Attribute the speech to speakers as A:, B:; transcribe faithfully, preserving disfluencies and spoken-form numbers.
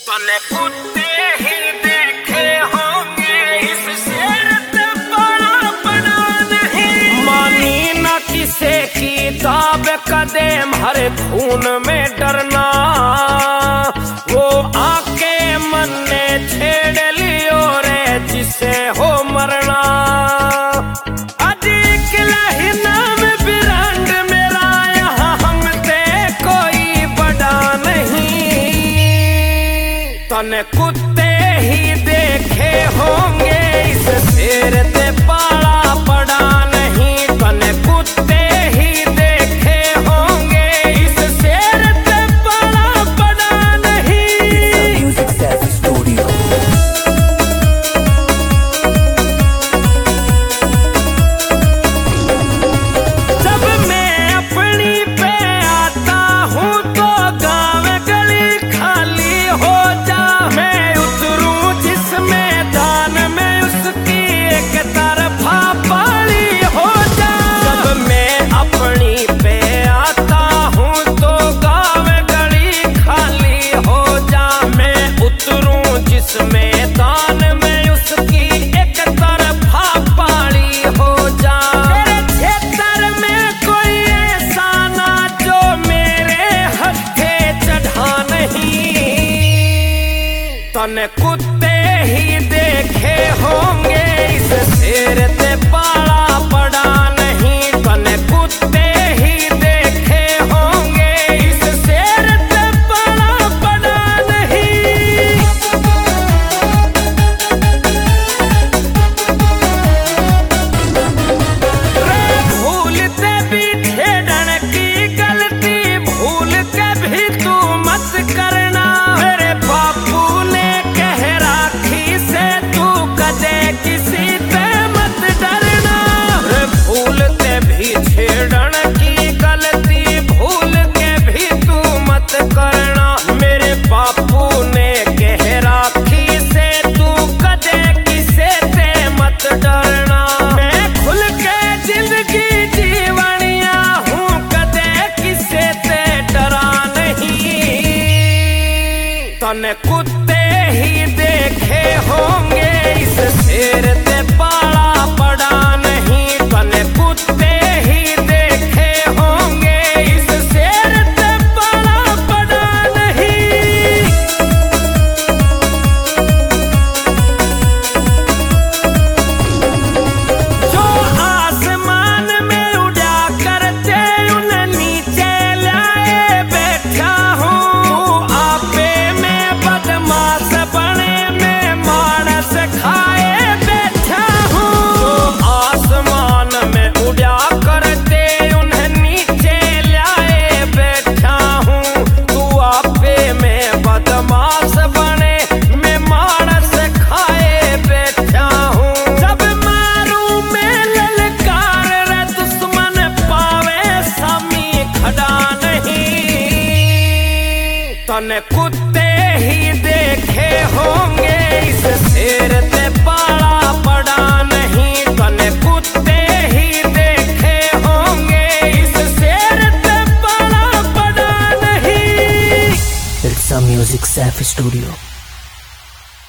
A: तने कुत्ते ही देखे होंगे इस शेर पे बड़ा बना नहीं। मानी न किसे की दाब कदम हर खून में डरना। वो आके मन ने छेड़ लियो रे जिसे हो मरना। तने कुत्ते ही देखे होंगे इस शेर ते पाला पड़ा नहीं। तने कुत्ते ही देखे होंगे इस शेर ते पाला पड़ा नहीं। Music safe studio. जब मैं अपनी पे आता हूँ तो गाँव गली खाली हो मैं उतरूं जिस मैदान में उसकी एक तरफा पाली हो जा। जब मैं अपनी पे आता हूँ तो गाँव गली खाली हो जा। मैं उतरूं जिस मैदान में उसकी एक तरफा पाली हो जा। मेरे क्षेत्र में कोई ऐसा ना जो मेरे हत्थे चढ़ा नहीं। तने कुत्ते ही देखे होंगे इस शेर ते पाला पड़ा नहीं। तने कुत्ते ही देखे होंगे इस शेर ते पाला पड़ा नहीं। रे भूलते भी छेड़न की गलती भूल के भी तू मत करना। मेरे बापू ने किसी पे मत डरना। भूलते भी छेड़न की गलती भूल के भी तू मत करना। मेरे बापू ने कह राखी से तू कदे किसे ते मत डरना। मैं खुल के जिंदगी जीवनिया हूँ कदे किसे ते डरा नहीं। तने कुत्ते ही देखे होंगे इस शेर ते पाला पड़ा नहीं। तने कुत्ते ही देखे होंगे इस शेर ते पाला पड़ा नहीं। जो आसमान में उड़ा करते उन्हें नीचे लाए बैठा हूँ। आपे में बदमाश बने में मानस खाए बैठा हूँ। जो आसमान में उड़ा करते उन्हें नीचे लाए बैठा हूँ। तू आपे में बदमाश बने मैं मानस खाए बैठा हूँ। जब मारू मैं ललकार रे दुश्मन पावे सामी खड़ा नहीं। तने कुत्ते ही देखे होंगे इस शेर ते पाला पड़ा नहीं। तने कुत्ते ही देखे होंगे इस शेर ते पाला पड़ा नहीं।
B: It's a music safe studio.